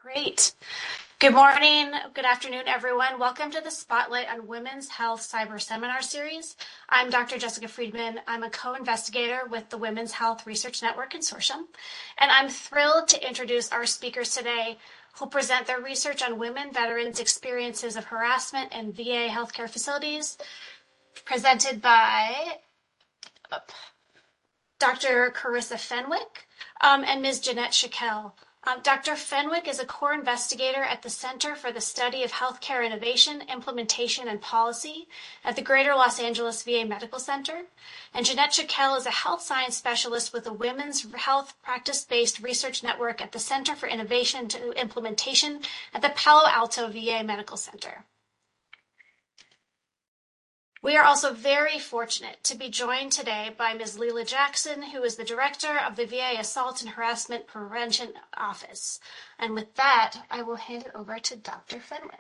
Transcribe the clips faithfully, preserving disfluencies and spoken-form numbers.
Great. Good morning, good afternoon, everyone. Welcome to the Spotlight on Women's Health Cyber Seminar Series. I'm Doctor Jessica Friedman. I'm a co-investigator with the Women's Health Research Network Consortium, and I'm thrilled to introduce our speakers today who present their research on women veterans' experiences of harassment in V A healthcare facilities, presented by Doctor Carissa Fenwick um, and Miz Jeanette Shakel. Um, Doctor Fenwick is a core investigator at the Center for the Study of Healthcare Innovation, Implementation, and Policy at the Greater Los Angeles V A Medical Center. And Jeanette Shakel is a health science specialist with the Women's Health Practice-Based Research Network at the Center for Innovation to Implementation at the Palo Alto V A Medical Center. We are also very fortunate to be joined today by Miz Leila Jackson, who is the director of the V A Assault and Harassment Prevention Office. And with that, I will hand it over to Doctor Fenwick.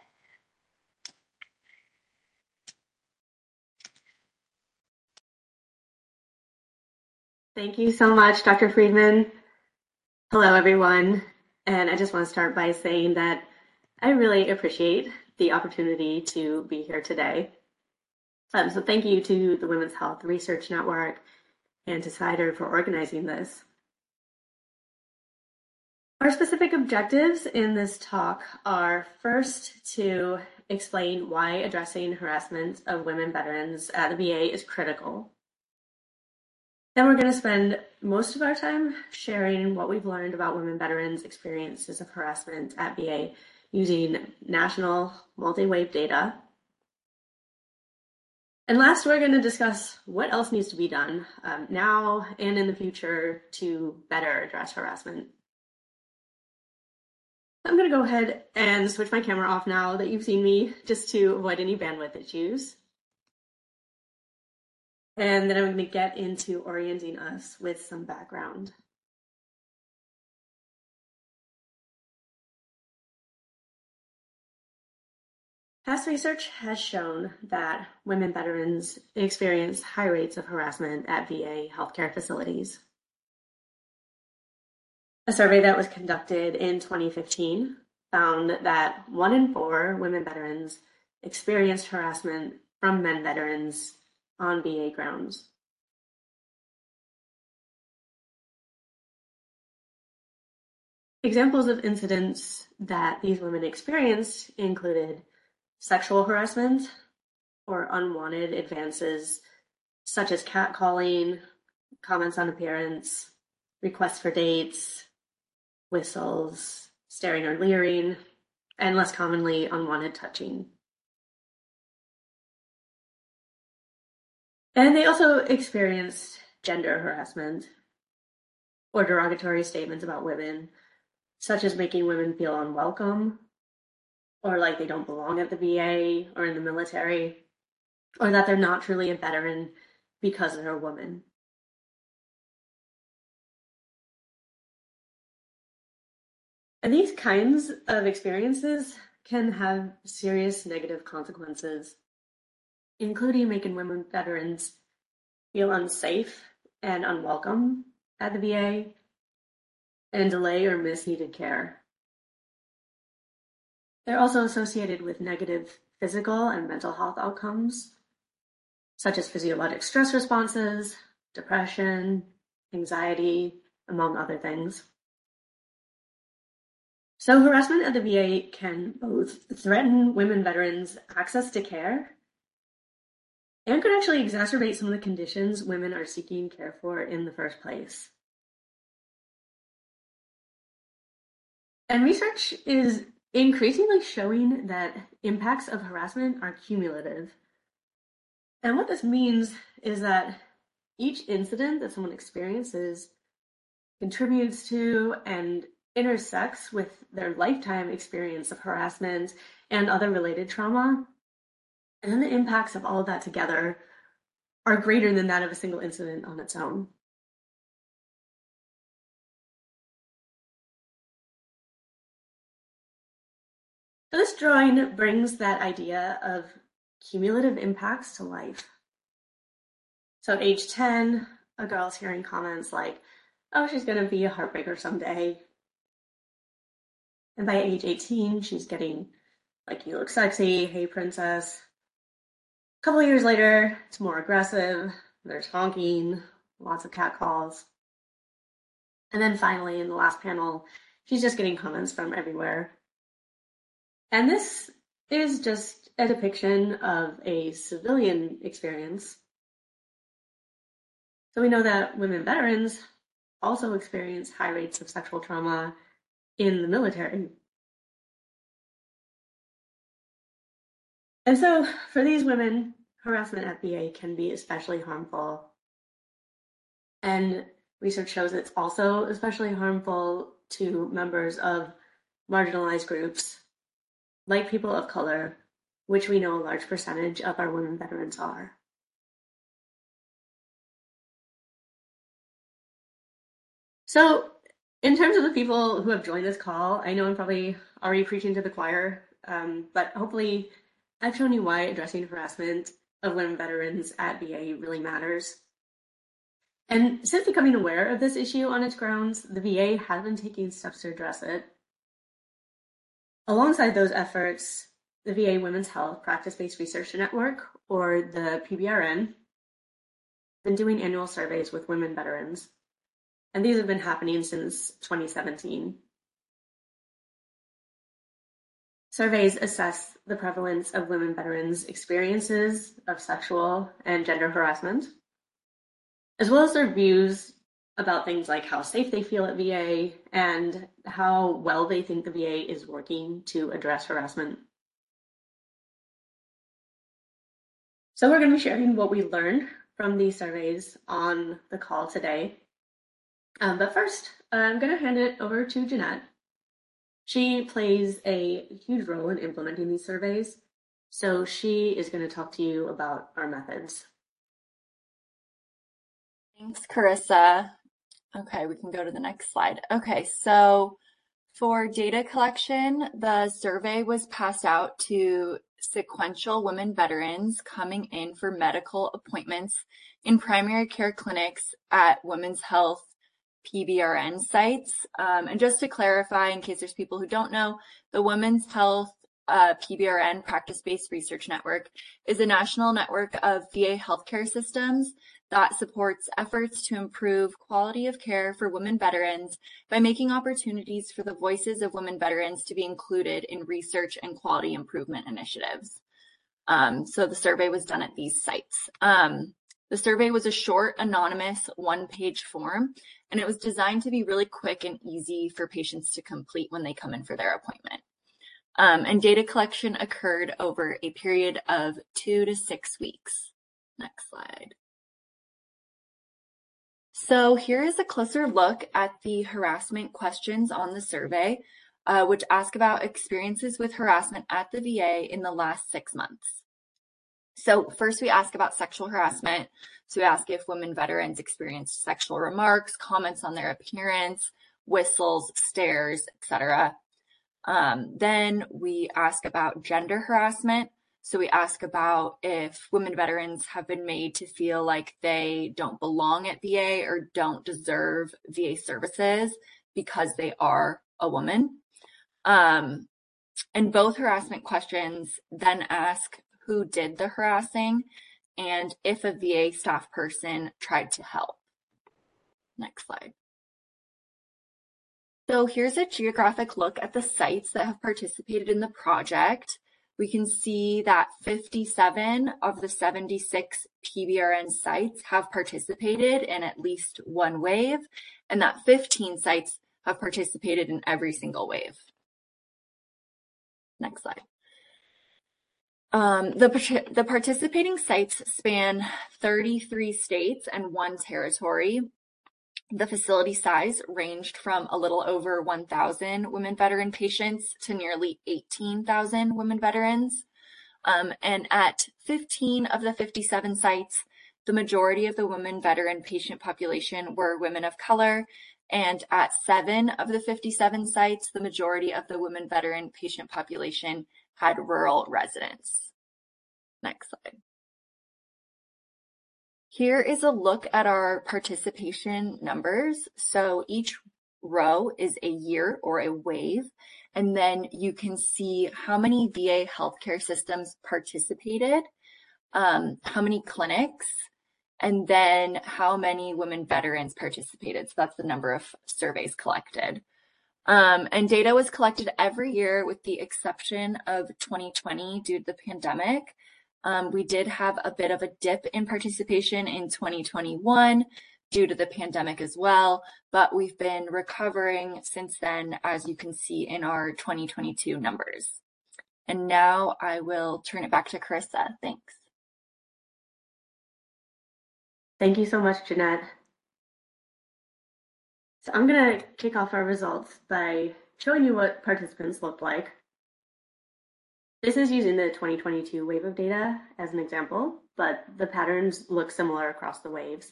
Thank you so much, Doctor Friedman. Hello, everyone. And I just want to start by saying that I really appreciate the opportunity to be here today. Um, so thank you to the Women's Health Research Network and to CIDR for organizing this. Our specific objectives in this talk are first to explain why addressing harassment of women veterans at the V A is critical. Then we're going to spend most of our time sharing what we've learned about women veterans' experiences of harassment at V A using national multi-wave data. And last, we're going to discuss what else needs to be done um, now and in the future to better address harassment. I'm going to go ahead and switch my camera off now that you've seen me, just to avoid any bandwidth issues. And then I'm going to get into orienting us with some background. Past research has shown that women veterans experience high rates of harassment at V A healthcare facilities. A survey that was conducted in twenty fifteen found that one in four women veterans experienced harassment from men veterans on V A grounds. Examples of incidents that these women experienced included sexual harassment or unwanted advances such as catcalling, comments on appearance, requests for dates, whistles, staring or leering, and less commonly, unwanted touching. And they also experienced gender harassment or derogatory statements about women, such as making women feel unwelcome, or like they don't belong at the V A or in the military, or that they're not truly a veteran because they're a woman. And these kinds of experiences can have serious negative consequences, including making women veterans feel unsafe and unwelcome at the V A and delay or miss needed care. They're also associated with negative physical and mental health outcomes, such as physiologic stress responses, depression, anxiety, among other things. So harassment at the V A can both threaten women veterans' access to care and could actually exacerbate some of the conditions women are seeking care for in the first place. And research is increasingly showing that impacts of harassment are cumulative. And what this means is that each incident that someone experiences contributes to and intersects with their lifetime experience of harassment and other related trauma. And then the impacts of all of that together are greater than that of a single incident on its own. So this drawing brings that idea of cumulative impacts to life. So at age ten, a girl's hearing comments like, oh, she's going to be a heartbreaker someday. And by age eighteen, she's getting like, "You look sexy, hey princess." A couple of years later, it's more aggressive. There's honking, lots of catcalls. And then finally, in the last panel, she's just getting comments from everywhere. And this is just a depiction of a civilian experience. So we know that women veterans also experience high rates of sexual trauma in the military. And so for these women, harassment at V A can be especially harmful. And research shows it's also especially harmful to members of marginalized groups, like people of color, which we know a large percentage of our women veterans are. So in terms of the people who have joined this call, I know I'm probably already preaching to the choir, um, but hopefully I've shown you why addressing harassment of women veterans at V A really matters. And since becoming aware of this issue on its grounds, the V A has been taking steps to address it. Alongside those efforts, the V A Women's Health Practice-Based Research Network, or the P B R N, has been doing annual surveys with women veterans, and these have been happening since twenty seventeen. Surveys assess the prevalence of women veterans' experiences of sexual and gender harassment, as well as their views about things like how safe they feel at V A and how well they think the V A is working to address harassment. So we're going to be sharing what we learned from these surveys on the call today. Um, but first, I'm going to hand it over to Jeanette. She plays a huge role in implementing these surveys, so she is going to talk to you about our methods. Thanks, Carissa. Okay, we can go to the next slide. Okay, so for data collection, the survey was passed out to sequential women veterans coming in for medical appointments in primary care clinics at Women's Health P B R N sites. Um, and just to clarify, in case there's people who don't know, the Women's Health uh, P B R N Practice-Based Research Network is a national network of V A healthcare systems that supports efforts to improve quality of care for women veterans by making opportunities for the voices of women veterans to be included in research and quality improvement initiatives. Um, so the survey was done at these sites. Um, the survey was a short, anonymous, one-page form, and it was designed to be really quick and easy for patients to complete when they come in for their appointment. Um, and data collection occurred over a period of two to six weeks. Next slide. So here is a closer look at the harassment questions on the survey, uh, which ask about experiences with harassment at the V A in the last six months. So first we ask about sexual harassment. So we ask if women veterans experienced sexual remarks, comments on their appearance, whistles, stares, et cetera. Um, then we ask about gender harassment. So we ask about if women veterans have been made to feel like they don't belong at V A or don't deserve V A services because they are a woman. Um, and both harassment questions then ask who did the harassing and if a V A staff person tried to help. Next slide. So here's a geographic look at the sites that have participated in the project. We can see that fifty-seven of the seventy-six P B R N sites have participated in at least one wave, and that fifteen sites have participated in every single wave. Next slide. Um, the, the participating sites span thirty-three states and one territory. The facility size ranged from a little over one thousand women veteran patients to nearly eighteen thousand women veterans. Um, and at fifteen of the fifty-seven sites, the majority of the women veteran patient population were women of color. And at seven of the fifty-seven sites, the majority of the women veteran patient population had rural residents. Next slide. Here is a look at our participation numbers. So each row is a year or a wave. And then you can see how many V A healthcare systems participated, um, how many clinics, and then how many women veterans participated. So that's the number of surveys collected. Um, and data was collected every year with the exception of twenty twenty due to the pandemic. Um, we did have a bit of a dip in participation in twenty twenty-one due to the pandemic as well, but we've been recovering since then, as you can see in our twenty twenty-two numbers. And now I will turn it back to Carissa. Thanks. Thank you so much, Jeanette. So I'm going to kick off our results by showing you what participants looked like. This is using the twenty twenty-two wave of data as an example, but the patterns look similar across the waves.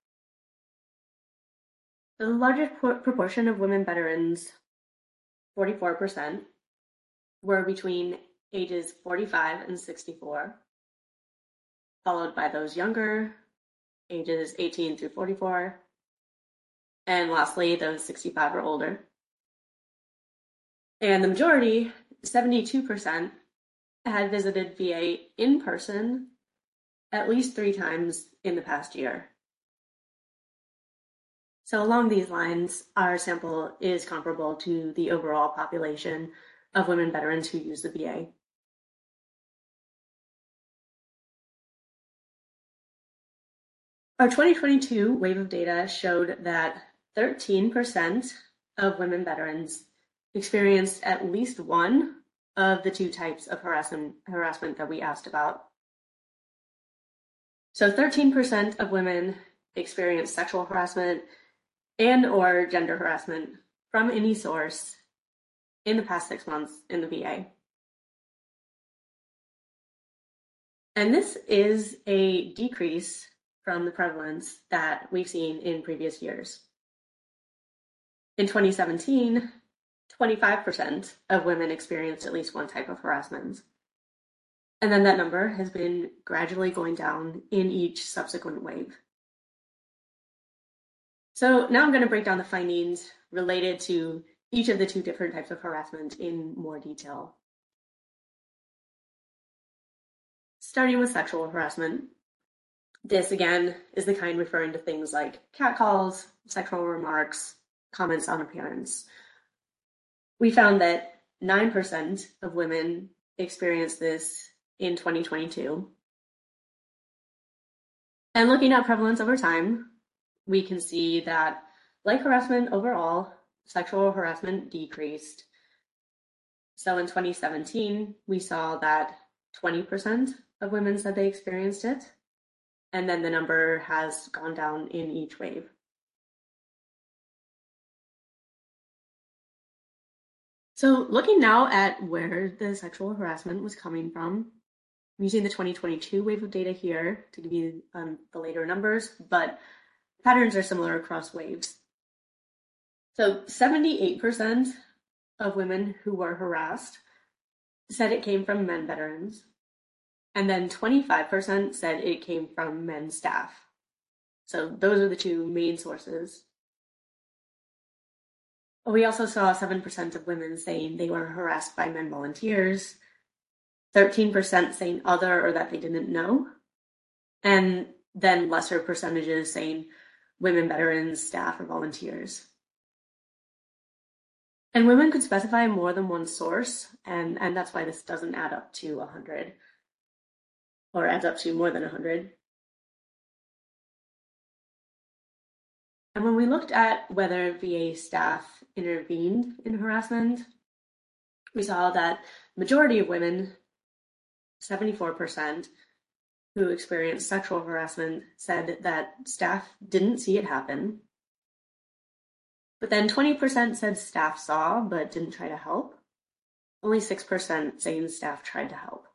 So the largest proportion of women veterans, forty-four percent, were between ages forty-five and sixty-four, followed by those younger, ages eighteen through forty-four, and lastly, those sixty-five or older. And the majority, seventy-two percent, had visited V A in person at least three times in the past year. So along these lines, our sample is comparable to the overall population of women veterans who use the V A. Our twenty twenty-two wave of data showed that thirteen percent of women veterans experienced at least one of the two types of harassment, harassment that we asked about. So thirteen percent of women experienced sexual harassment and or gender harassment from any source in the past six months in the V A. And this is a decrease from the prevalence that we've seen in previous years. In twenty seventeen, twenty-five percent of women experienced at least one type of harassment. And then that number has been gradually going down in each subsequent wave. So now I'm going to break down the findings related to each of the two different types of harassment in more detail. Starting with sexual harassment. This, again, is the kind referring to things like catcalls, sexual remarks, comments on appearance. We found that nine percent of women experienced this in twenty twenty-two. And looking at prevalence over time, we can see that, like harassment overall, sexual harassment decreased. So in twenty seventeen, we saw that twenty percent of women said they experienced it, and then the number has gone down in each wave. So looking now at where the sexual harassment was coming from, I'm using the twenty twenty-two wave of data here to give you um, the later numbers, but patterns are similar across waves. So seventy-eight percent of women who were harassed said it came from men veterans, and then twenty-five percent said it came from men staff. So those are the two main sources. We also saw seven percent of women saying they were harassed by men volunteers, thirteen percent saying other or that they didn't know, and then lesser percentages saying women veterans, staff, or volunteers. And women could specify more than one source, and, and that's why this doesn't add up to one hundred, or adds up to more than one hundred. And when we looked at whether V A staff intervened in harassment, we saw that majority of women, seventy-four percent, who experienced sexual harassment said that staff didn't see it happen. But then twenty percent said staff saw but didn't try to help. Only six percent saying staff tried to help.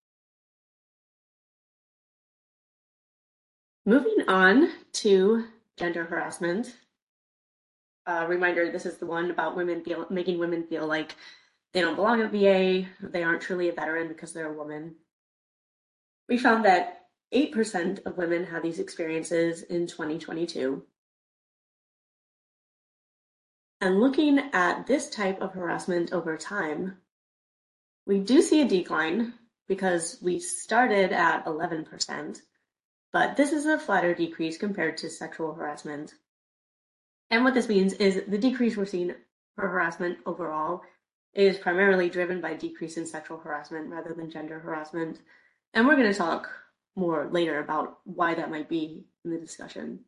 Moving on to gender harassment. Uh, reminder, this is the one about women feel, making women feel like they don't belong at V A, they aren't truly a veteran because they're a woman. We found that eight percent of women had these experiences in twenty twenty-two. And looking at this type of harassment over time, we do see a decline because we started at eleven percent, but this is a flatter decrease compared to sexual harassment. And what this means is the decrease we're seeing for harassment overall is primarily driven by decrease in sexual harassment rather than gender harassment. And we're going to talk more later about why that might be in the discussion.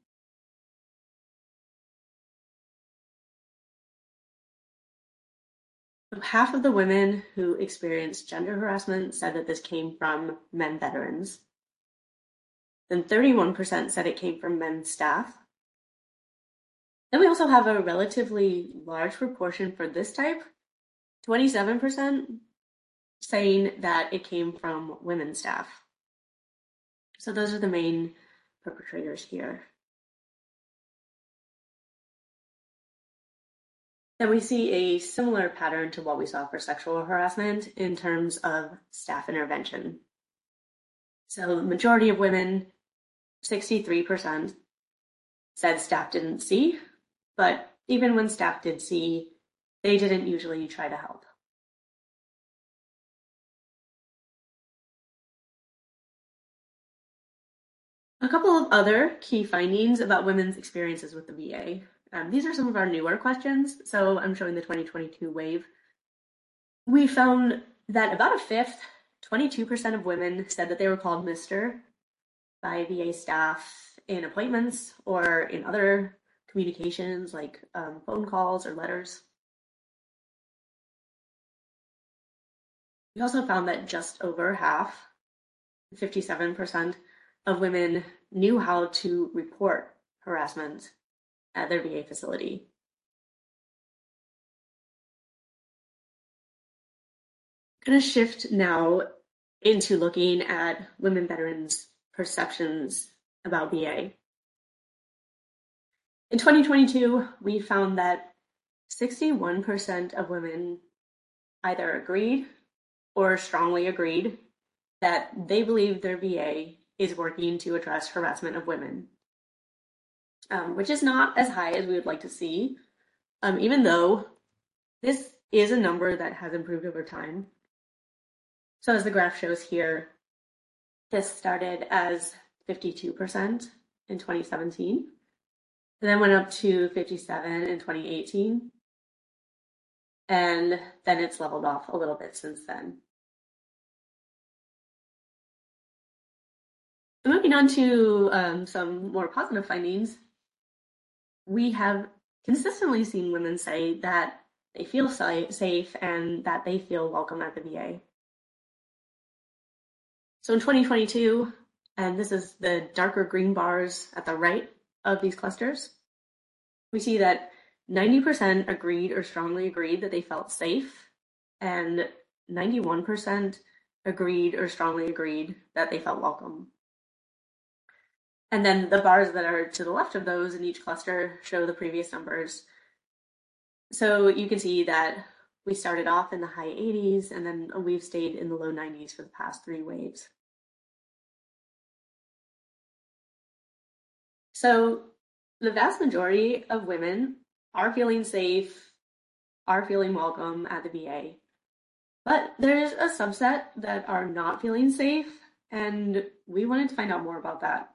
Half of the women who experienced gender harassment said that this came from men veterans. Then thirty-one percent said it came from men staff. Then we also have a relatively large proportion for this type, twenty-seven percent saying that it came from women staff. So those are the main perpetrators here. Then we see a similar pattern to what we saw for sexual harassment in terms of staff intervention. So the majority of women, sixty-three percent, said staff didn't see, but even when staff did see, they didn't usually try to help. A couple of other key findings about women's experiences with the V A. Um, these are some of our newer questions, so I'm showing the twenty twenty-two wave. We found that about a fifth, twenty-two percent of women said that they were called Mister by V A staff in appointments or in other communications like um, phone calls or letters. We also found that just over half, fifty-seven percent, of women knew how to report harassment at their V A facility. I'm going to shift now into looking at women veterans' perceptions about V A. In twenty twenty-two, we found that sixty-one percent of women either agreed or strongly agreed that they believe their V A is working to address harassment of women, um, which is not as high as we would like to see, um, even though this is a number that has improved over time. So as the graph shows here, this started as fifty-two percent in twenty seventeen, and then went up to fifty-seven in twenty eighteen, and then it's leveled off a little bit since then. Moving on to um, some more positive findings, we have consistently seen women say that they feel safe and that they feel welcome at the V A. So in twenty twenty-two, and this is the darker green bars at the right of these clusters, we see that ninety percent agreed or strongly agreed that they felt safe, and ninety-one percent agreed or strongly agreed that they felt welcome. And then the bars that are to the left of those in each cluster show the previous numbers. So you can see that we started off in the high eighties, and then we've stayed in the low nineties for the past three waves. So the vast majority of women are feeling safe, are feeling welcome at the V A. But there's a subset that are not feeling safe, and we wanted to find out more about that.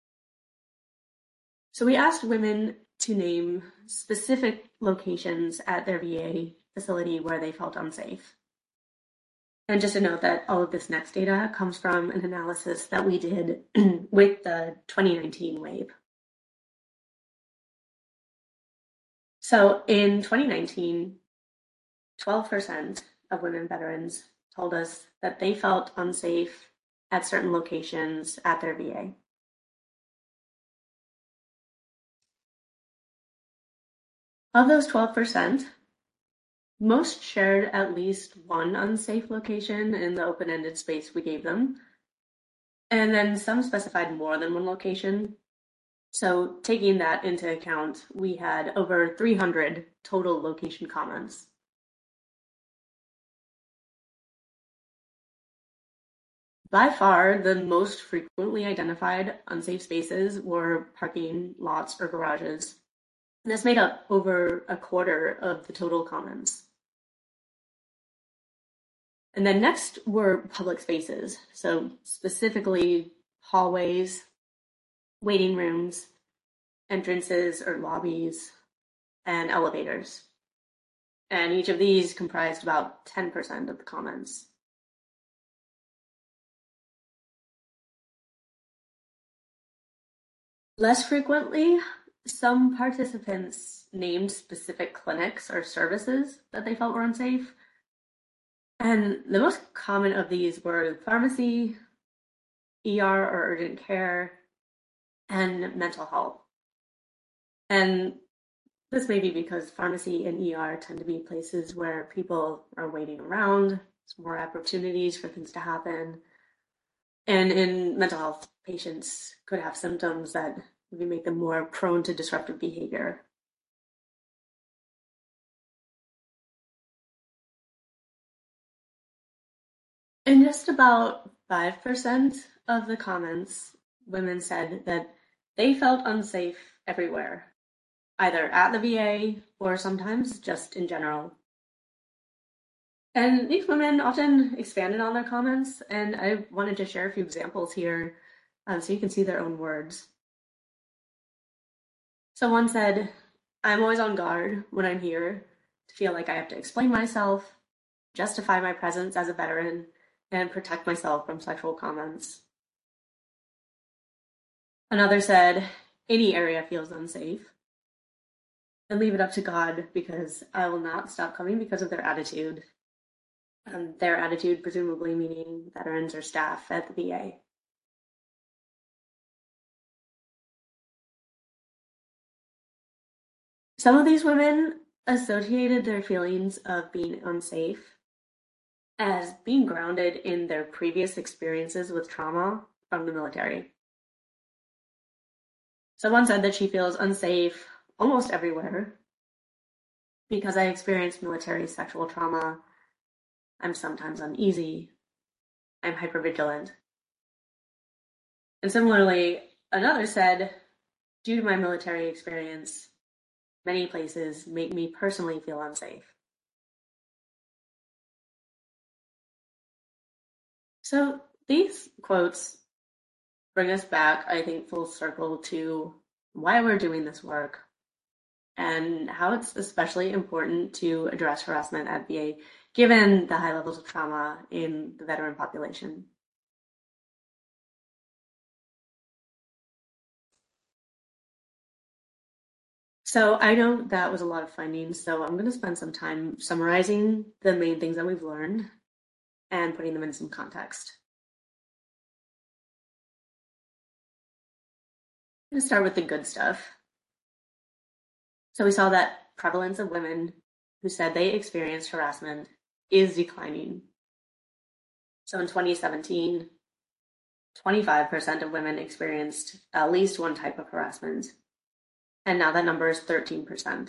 So we asked women to name specific locations at their V A facility where they felt unsafe. And just to note that all of this next data comes from an analysis that we did with the twenty nineteen wave. So in twenty nineteen, twelve percent of women veterans told us that they felt unsafe at certain locations at their V A. Of those twelve percent, most shared at least one unsafe location in the open-ended space we gave them, and then some specified more than one location. So taking that into account, we had over three hundred total location comments. By far, the most frequently identified unsafe spaces were parking lots or garages. And this made up over a quarter of the total comments. And then next were public spaces, so specifically hallways, waiting rooms, entrances or lobbies, and elevators. And each of these comprised about ten percent of the comments. Less frequently, some participants named specific clinics or services that they felt were unsafe. And the most common of these were pharmacy, E R or urgent care, and mental health. And this may be because pharmacy and E R tend to be places where people are waiting around, there's more opportunities for things to happen. And in mental health, patients could have symptoms that maybe make them more prone to disruptive behavior. In just about five percent of the comments, women said that they felt unsafe everywhere, either at the V A or sometimes just in general. And these women often expanded on their comments, and I wanted to share a few examples here um, so you can see their own words. So one said, "I'm always on guard when I'm here to feel like I have to explain myself, justify my presence as a veteran, and protect myself from sexual comments." Another said, "Any area feels unsafe, and leave it up to God because I will not stop coming because of their attitude." Um, their attitude, presumably meaning veterans or staff at the V A. Some of these women associated their feelings of being unsafe as being grounded in their previous experiences with trauma from the military. Someone said that she feels unsafe almost everywhere because I experienced military sexual trauma. I'm sometimes uneasy. I'm hypervigilant. And similarly, another said, due to my military experience, many places make me personally feel unsafe. So these quotes bring us back, I think, full circle to why we're doing this work and how it's especially important to address harassment at V A, given the high levels of trauma in the veteran population. So I know that was a lot of findings, so I'm going to spend some time summarizing the main things that we've learned and putting them in some context. I'm going to start with the good stuff. So we saw that prevalence of women who said they experienced harassment is declining. So in twenty seventeen, twenty-five percent of women experienced at least one type of harassment, and now that number is thirteen percent.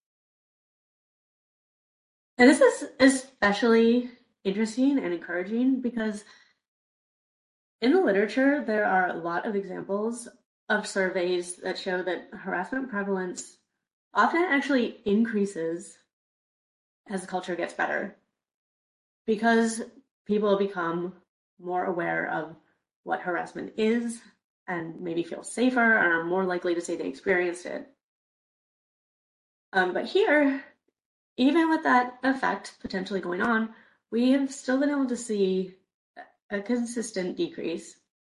And this is especially interesting and encouraging because in the literature, there are a lot of examples of surveys that show that harassment prevalence often actually increases as the culture gets better because people become more aware of what harassment is and maybe feel safer and are more likely to say they experienced it. Um, but here, even with that effect potentially going on, we have still been able to see a consistent decrease.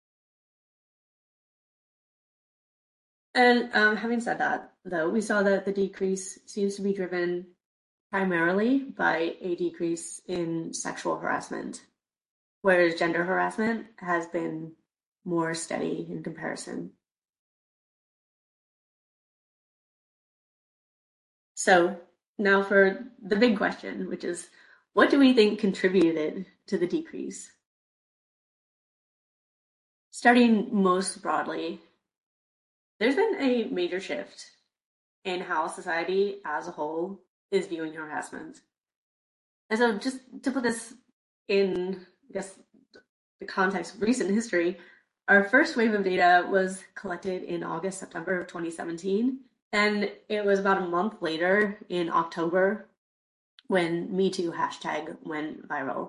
And um, having said that, though, we saw that the decrease seems to be driven primarily by a decrease in sexual harassment, whereas gender harassment has been more steady in comparison. So now for the big question, which is, what do we think contributed to the decrease? Starting most broadly, there's been a major shift in how society as a whole is viewing harassment. And so just to put this in, I guess, the context of recent history, our first wave of data was collected in August, September of twenty seventeen, And it was about a month later in October when Me Too hashtag went viral.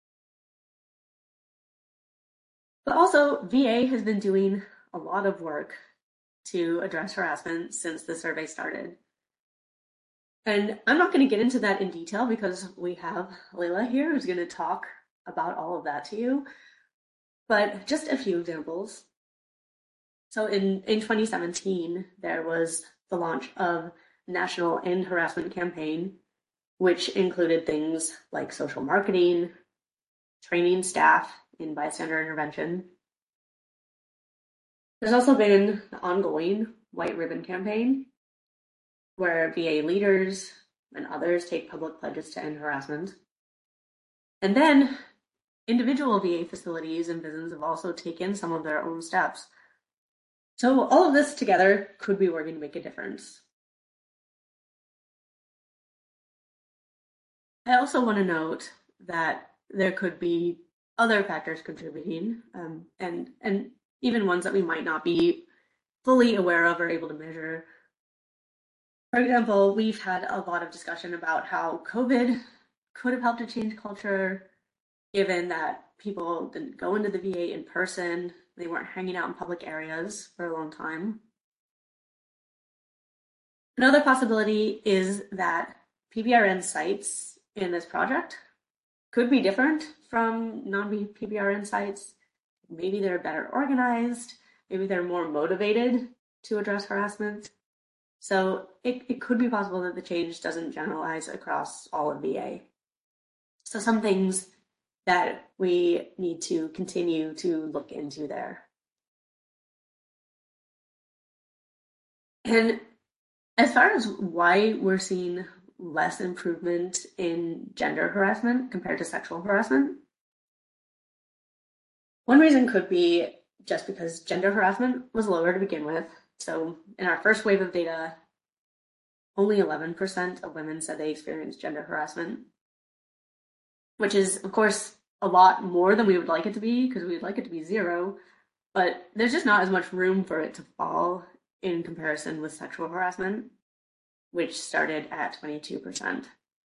But also, V A has been doing a lot of work to address harassment since the survey started. And I'm not going to get into that in detail because we have Layla here who's going to talk about all of that to you. But just a few examples. So in, in twenty seventeen, there was the launch of National End Harassment Campaign, which included things like social marketing, training staff in bystander intervention. There's also been the ongoing White Ribbon Campaign, where V A leaders and others take public pledges to end harassment. And then individual V A facilities and businesses have also taken some of their own steps. So all of this together could be working to make a difference. I also want to note that there could be other factors contributing, um, and, and even ones that we might not be fully aware of or able to measure. For example, we've had a lot of discussion about how COVID could have helped to change culture, given that people didn't go into the V A in person, they weren't hanging out in public areas for a long time. Another possibility is that P B R N sites in this project could be different from non-P B R N sites. Maybe they're better organized, maybe they're more motivated to address harassment. So it, it could be possible that the change doesn't generalize across all of V A. So some things that we need to continue to look into there. And as far as why we're seeing less improvement in gender harassment compared to sexual harassment, one reason could be just because gender harassment was lower to begin with. So in our first wave of data, only eleven percent of women said they experienced gender harassment, which is, of course, a lot more than we would like it to be, because we would like it to be zero, but there's just not as much room for it to fall in comparison with sexual harassment, which started at twenty-two percent.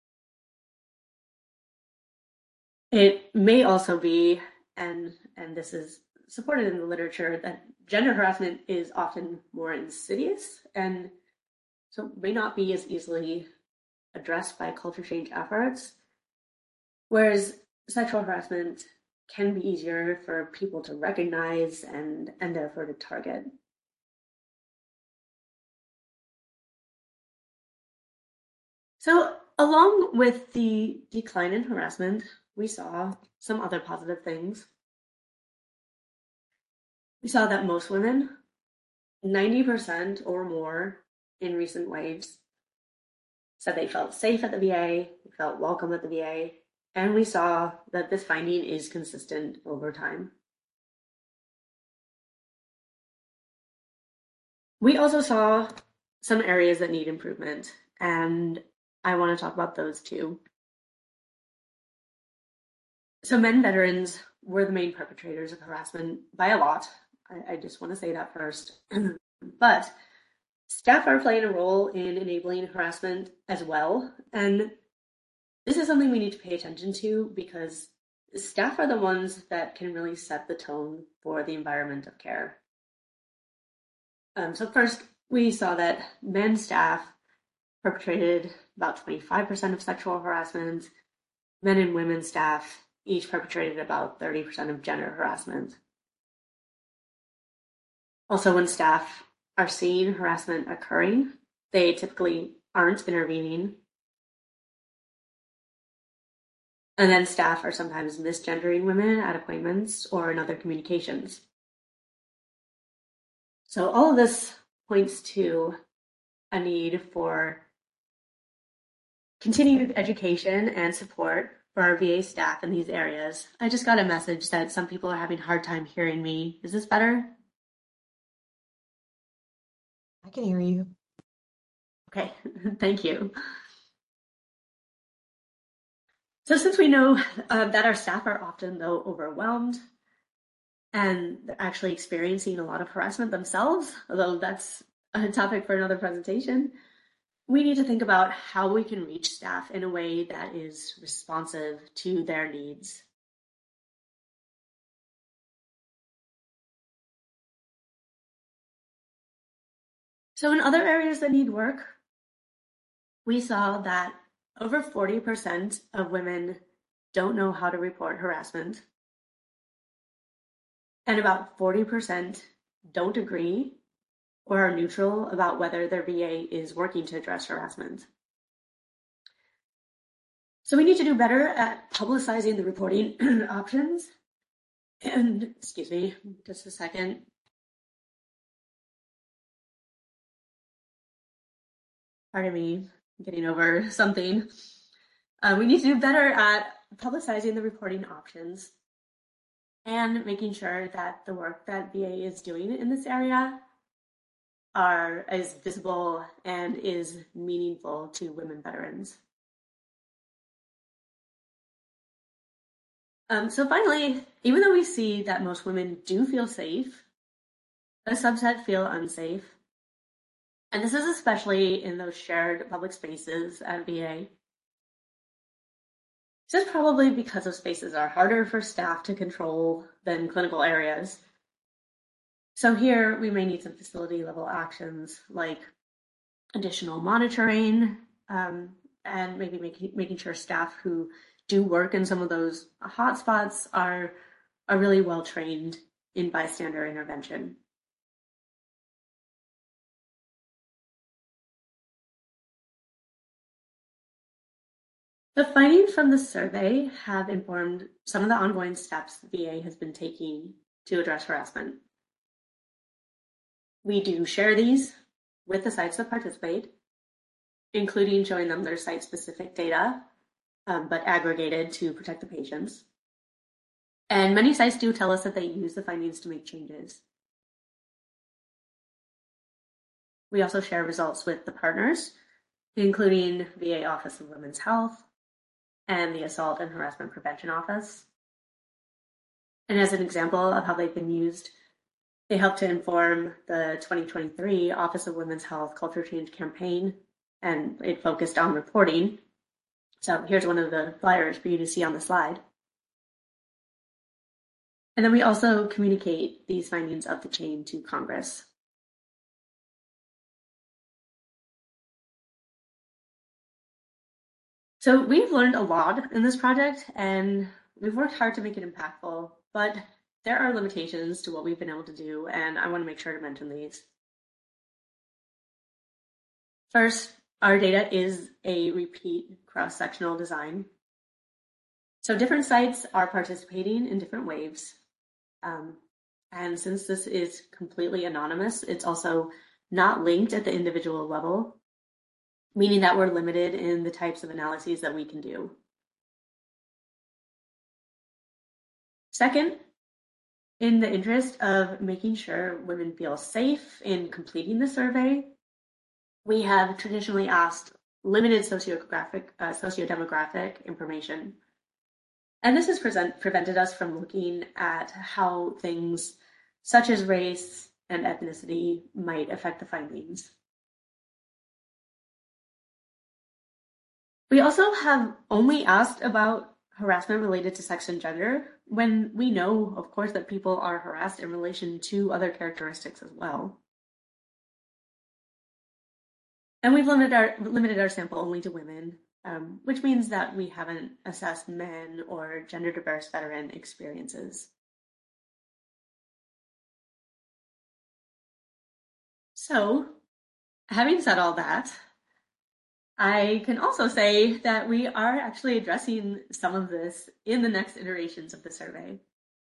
It may also be, and, and this is supported in the literature, that gender harassment is often more insidious and so may not be as easily addressed by culture change efforts, whereas sexual harassment can be easier for people to recognize and, and therefore to target. So along with the decline in harassment, we saw some other positive things. We saw that most women, ninety percent or more in recent waves, said they felt safe at the V A, felt welcome at the V A, and we saw that this finding is consistent over time. We also saw some areas that need improvement, and I want to talk about those too. So men veterans were the main perpetrators of harassment by a lot. I, I just want to say that first. But staff are playing a role in enabling harassment as well. And this is something we need to pay attention to because staff are the ones that can really set the tone for the environment of care. Um, so first, we saw that men staff perpetrated about twenty-five percent of sexual harassment. Men and women staff each perpetrated about thirty percent of gender harassment. Also, when staff are seeing harassment occurring, they typically aren't intervening. And then staff are sometimes misgendering women at appointments or in other communications. So all of this points to a need for continued education and support for our V A staff in these areas. I just got a message that some people are having a hard time hearing me. Is this better? I can hear you. Okay, thank you. So since we know uh, that our staff are often, though, overwhelmed and they're actually experiencing a lot of harassment themselves, although that's a topic for another presentation, we need to think about how we can reach staff in a way that is responsive to their needs. So in other areas that need work, we saw that over forty percent of women don't know how to report harassment, and about forty percent don't agree or are neutral about whether their V A is working to address harassment. So we need to do better at publicizing the reporting options. And, excuse me, just a second. Pardon me, getting over something. Uh, we need to do better at publicizing the reporting options and making sure that the work that V A is doing in this area are is visible and is meaningful to women veterans. Um, so finally, even though we see that most women do feel safe, a subset feel unsafe. And this is especially in those shared public spaces at V A. This is probably because those spaces are harder for staff to control than clinical areas. So here we may need some facility level actions like additional monitoring um, and maybe making, making sure staff who do work in some of those hotspots are, are really well trained in bystander intervention. The findings from the survey have informed some of the ongoing steps the V A has been taking to address harassment. We do share these with the sites that participate, including showing them their site-specific data, um, but aggregated to protect the patients. And many sites do tell us that they use the findings to make changes. We also share results with the partners, including V A Office of Women's Health and the Assault and Harassment Prevention Office. And as an example of how they've been used, they help to inform the twenty twenty-three Office of Women's Health Culture Change campaign, and it focused on reporting. So here's one of the flyers for you to see on the slide. And then we also communicate these findings of the chain to Congress. So we've learned a lot in this project, and we've worked hard to make it impactful, but there are limitations to what we've been able to do, and I want to make sure to mention these. First, our data is a repeat cross-sectional design. So different sites are participating in different waves. Um, and since this is completely anonymous, it's also not linked at the individual level, meaning that we're limited in the types of analyses that we can do. Second, in the interest of making sure women feel safe in completing the survey, we have traditionally asked limited sociographic, uh, sociodemographic information. And this has present, prevented us from looking at how things such as race and ethnicity might affect the findings. We also have only asked about harassment related to sex and gender, when we know, of course, that people are harassed in relation to other characteristics as well. And we've limited our, limited our sample only to women, um, which means that we haven't assessed men or gender diverse veteran experiences. So, having said all that, I can also say that we are actually addressing some of this in the next iterations of the survey.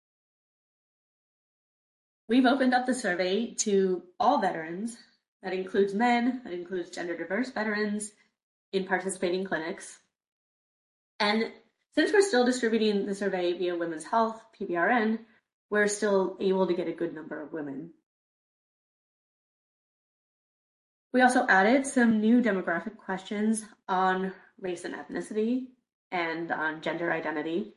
We've opened up the survey to all veterans. That includes men, that includes gender diverse veterans in participating clinics. And since we're still distributing the survey via Women's Health, P B R N, we're still able to get a good number of women. We also added some new demographic questions on race and ethnicity and on gender identity.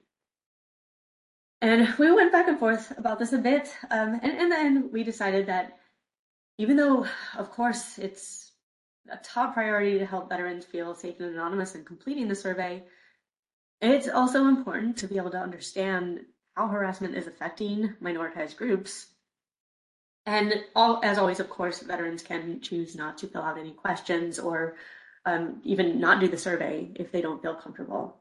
And we went back and forth about this a bit. Um, and in the end, we decided that Even though, of course, it's a top priority to help veterans feel safe and anonymous in completing the survey, it's also important to be able to understand how harassment is affecting minoritized groups. And all, as always, of course, veterans can choose not to fill out any questions or um, even not do the survey if they don't feel comfortable.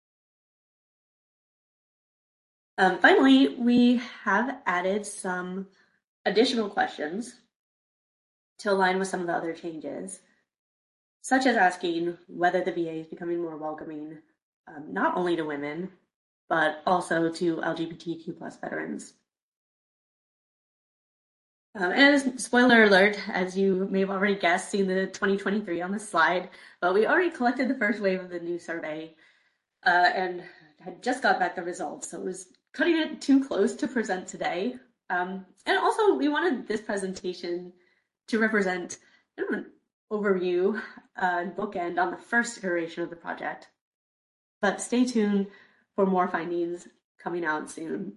Um, finally, we have added some additional questions to align with some of the other changes, such as asking whether the V A is becoming more welcoming, um, not only to women, but also to L G B T Q plus veterans. Um, and spoiler alert, as you may have already guessed, seeing the twenty twenty-three on the slide, but we already collected the first wave of the new survey uh, and had just got back the results, so it was cutting it too close to present today. Um, and also, we wanted this presentation to represent kind of an overview uh, and bookend on the first iteration of the project. But stay tuned for more findings coming out soon.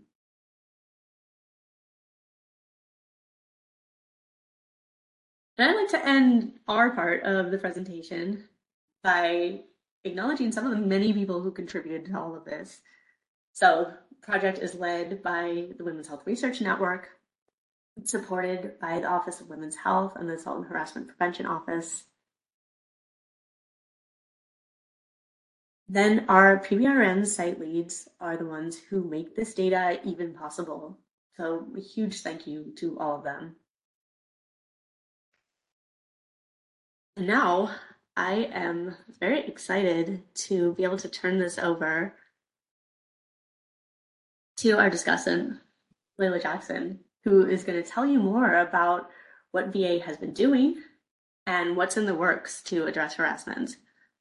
And I'd like to end our part of the presentation by acknowledging some of the many people who contributed to all of this. So the project is led by the Women's Health Research Network. It's supported by the Office of Women's Health and the Assault and Harassment Prevention Office. Then our P B R N site leads are the ones who make this data even possible. So a huge thank you to all of them. And now I am very excited to be able to turn this over to our discussant, Layla Jackson, who is going to tell you more about what V A has been doing and what's in the works to address harassment.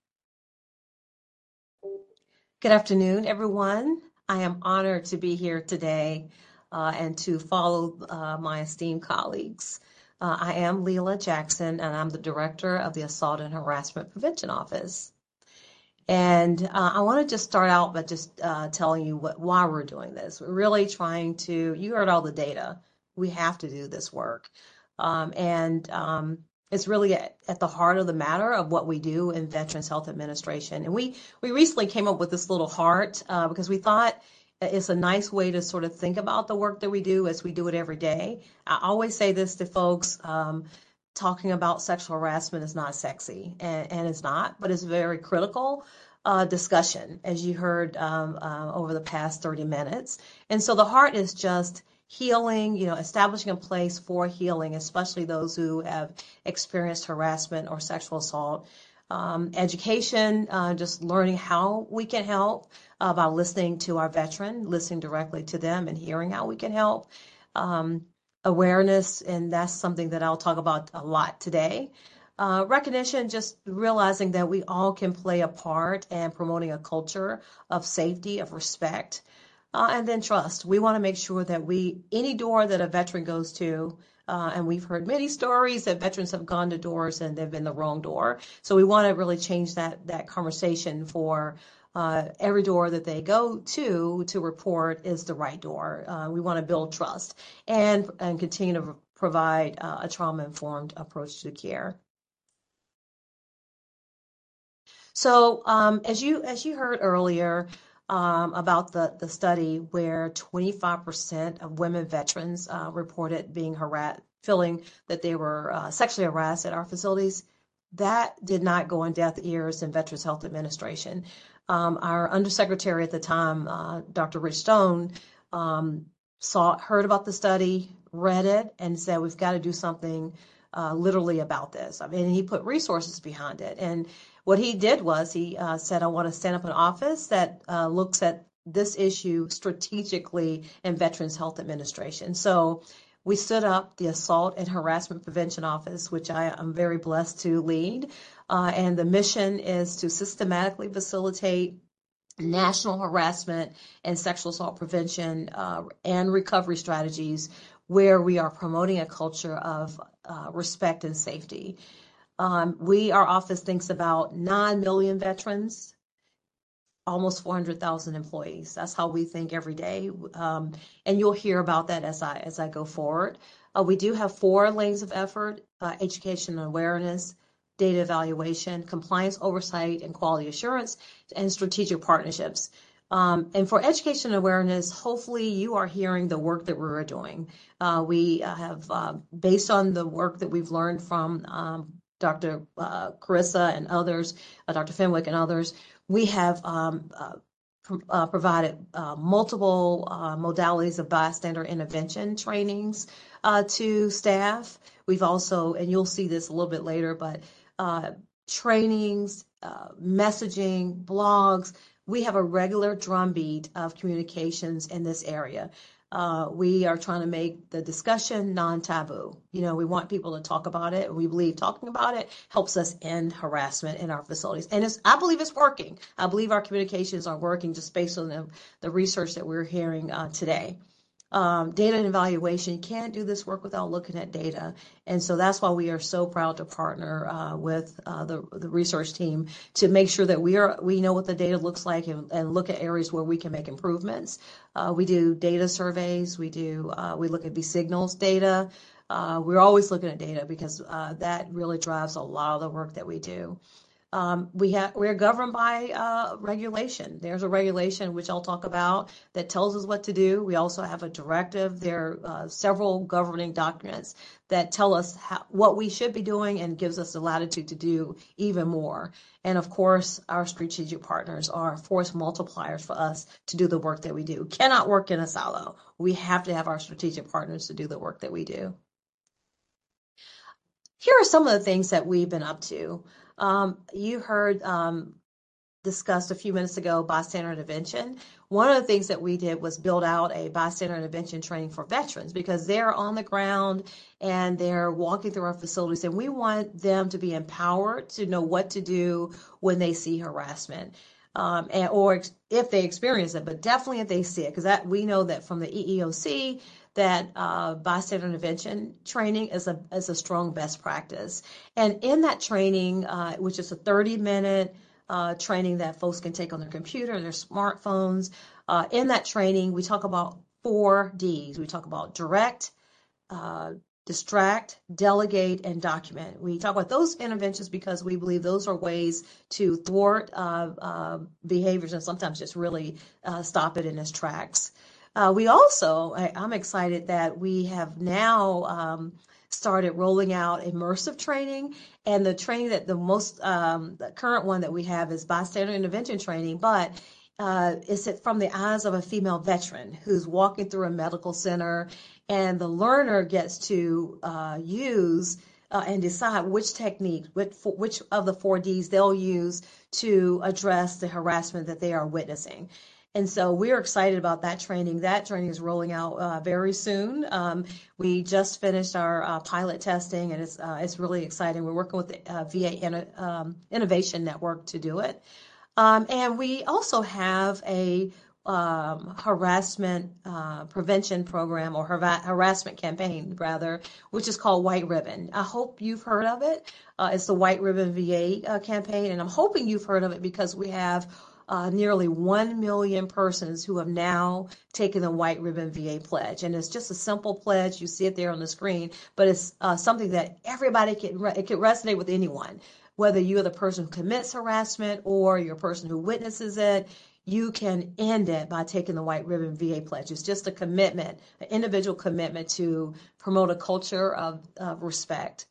Good afternoon, everyone. I am honored to be here today uh, and to follow uh, my esteemed colleagues. Uh, I am Layla Jackson, and I'm the director of the Assault and Harassment Prevention Office. And uh, I want to just start out by just uh, telling you what, why we're doing this. We're really trying to, you heard all the data. We have to do this work. Um, and um, it's really at, at the heart of the matter of what we do in Veterans Health Administration. And we, we recently came up with this little heart uh, because we thought it's a nice way to sort of think about the work that we do as we do it every day. I always say this to folks, um, talking about sexual harassment is not sexy, and, and it's not, but it's very critical uh, discussion, as you heard um, uh, over the past thirty minutes. And so the heart is just healing, you know, establishing a place for healing, especially those who have experienced harassment or sexual assault. Um, education, uh, just learning how we can help uh, by listening to our veteran, listening directly to them and hearing how we can help. Um, awareness, and that's something that I'll talk about a lot today. Uh, recognition, just realizing that we all can play a part in promoting a culture of safety, of respect, uh, and then trust. We want to make sure that we, any door that a veteran goes to, uh, and we've heard many stories that veterans have gone to doors and they've been the wrong door. So we want to really change that that conversation for uh, every door that they go to to report is the right door. Uh, we want to build trust and and continue to provide uh, a trauma-informed approach to care. So um, as you as you heard earlier um, about the the study where twenty-five percent of women veterans uh, reported being harassed, feeling that they were uh, sexually harassed at our facilities, that did not go on deaf ears in Veterans Health Administration. Um, our undersecretary at the time, uh, Doctor Rich Stone, um, saw heard about the study, read it, and said we've got to do something uh, literally about this. I mean, he put resources behind it. And what he did was he uh, said, I want to stand up an office that uh, looks at this issue strategically in Veterans Health Administration. So we stood up the Assault and Harassment Prevention Office, which I am very blessed to lead. Uh, and the mission is to systematically facilitate national harassment and sexual assault prevention uh, and recovery strategies where we are promoting a culture of uh, respect and safety. Um, we, our office thinks about nine million veterans, almost four hundred thousand employees. That's how we think every day. Um, and you'll hear about that as I, as I go forward. Uh, we do have four lanes of effort: uh, education and awareness, data evaluation, compliance oversight and quality assurance, and strategic partnerships. Um, and for education and awareness, hopefully you are hearing the work that we're doing. Uh, we have, uh, based on the work that we've learned from um, Doctor Uh, Carissa and others, uh, Doctor Fenwick and others, we have um, uh, pr- uh, provided uh, multiple uh, modalities of bystander intervention trainings uh, to staff. We've also, and you'll see this a little bit later, but uh, trainings, uh, messaging, blogs. We have a regular drumbeat of communications in this area. Uh, we are trying to make the discussion non-taboo. You know, we want people to talk about it. We believe talking about it helps us end harassment in our facilities. And it's, I believe it's working. I believe our communications are working just based on the, the research that we're hearing uh, today. Um, data and evaluation, you can't do this work without looking at data. And so that's why we are so proud to partner uh, with uh, the, the research team to make sure that we are we know what the data looks like and, and look at areas where we can make improvements. Uh, we do data surveys. We do uh, we look at vSignals data. Uh, we're always looking at data because uh, that really drives a lot of the work that we do. Um, we have we're governed by uh, regulation. There's a regulation which I'll talk about that tells us what to do. We also have a directive. There are uh, several governing documents that tell us how, what we should be doing and gives us the latitude to do even more. And of course, our strategic partners are force multipliers for us to do the work that we do. Cannot work in a silo. We have to have our strategic partners to do the work that we do. Here are some of the things that we've been up to. Um, you heard um, discussed a few minutes ago bystander intervention. One of the things that we did was build out a bystander intervention training for veterans because they're on the ground and they're walking through our facilities, and we want them to be empowered to know what to do when they see harassment. Um, and, or if they experience it, but definitely if they see it, because that we know that from the E E O C that uh, bystander intervention training is a is a strong best practice. And in that training, uh, which is a thirty minute uh, training that folks can take on their computer, their smartphones, uh, in that training we talk about four Ds. We talk about direct, uh, distract, delegate, and document. We talk about those interventions because we believe those are ways to thwart uh, uh, behaviors and sometimes just really uh, stop it in its tracks. Uh, we also, I, I'm excited that we have now um, started rolling out immersive training, and the training that the most, um, the current one that we have is bystander intervention training, but uh, it's from the eyes of a female veteran who's walking through a medical center, and the learner gets to uh, use uh, and decide which technique, which, which of the four Ds they'll use to address the harassment that they are witnessing. And so we're excited about that training. That training is rolling out uh, very soon. Um, we just finished our uh, pilot testing, and it's uh, it's really exciting. We're working with the uh, V A Inno- um, Innovation Network to do it. Um, and we also have a um, harassment uh, prevention program, or har- harassment campaign, rather, which is called White Ribbon. I hope you've heard of it. Uh, it's the White Ribbon V A uh, campaign, and I'm hoping you've heard of it because we have Uh, nearly one million persons who have now taken the White Ribbon V A pledge. And it's just a simple pledge. You see it there on the screen, but it's uh, something that everybody can, re- it can resonate with anyone, whether you're the person who commits harassment or you're a person who witnesses it. You can end it by taking the White Ribbon V A pledge. It's just a commitment, an individual commitment to promote a culture of, of respect.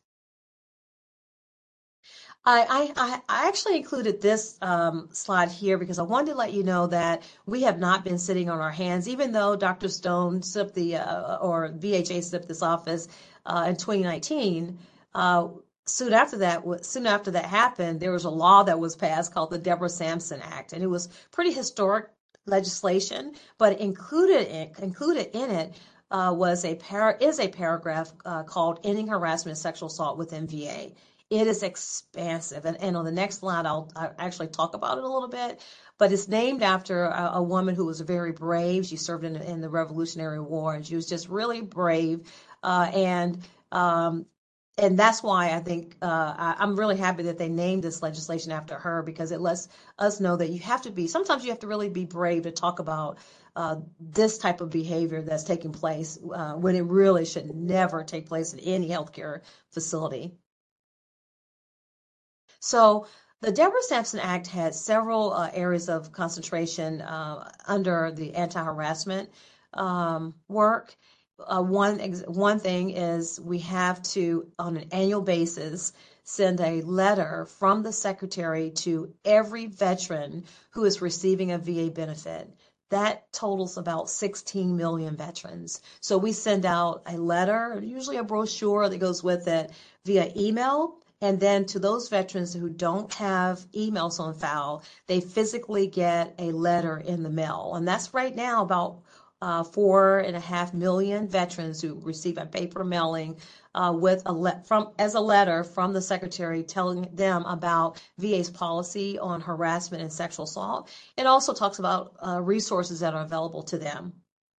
I, I, I actually included this um, slide here because I wanted to let you know that we have not been sitting on our hands, even though Doctor Stone sipped the, uh, or V H A sipped this office uh, in twenty nineteen. Uh, soon after that, soon after that happened, there was a law that was passed called the Deborah Sampson Act, and it was pretty historic legislation, but included in, included in it uh, was a par- is a paragraph uh, called Ending Harassment and Sexual Assault within V A. It is expansive, and, and on the next slide, I'll, I'll actually talk about it a little bit, but it's named after a, a woman who was very brave. She served in, in the Revolutionary War, and she was just really brave, uh, and um, and that's why I think uh, I, I'm really happy that they named this legislation after her, because it lets us know that you have to be, sometimes you have to really be brave to talk about uh, this type of behavior that's taking place uh, when it really should never take place in any healthcare facility. So the Deborah Sampson Act had several uh, areas of concentration uh, under the anti-harassment um, work. Uh, one ex- one thing is we have to, on an annual basis, send a letter from the secretary to every veteran who is receiving a V A benefit. That totals about sixteen million veterans. So we send out a letter, usually a brochure that goes with it via email. And then to those veterans who don't have emails on file, they physically get a letter in the mail. And that's right now about uh, four and a half million veterans who receive a paper mailing uh, with a le- from as a letter from the secretary telling them about V A's policy on harassment and sexual assault. It also talks about uh, resources that are available to them.